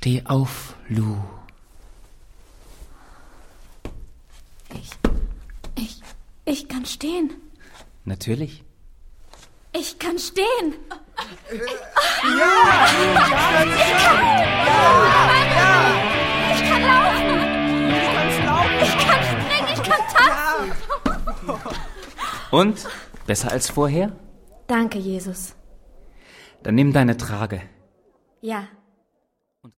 Steh auf, Lou. Ich kann stehen. Natürlich. Ich kann stehen. Ich kann laufen. Ich kann springen, ich kann tanzen. Und? Besser als vorher? Danke, Jesus. Dann nimm deine Trage. Ja.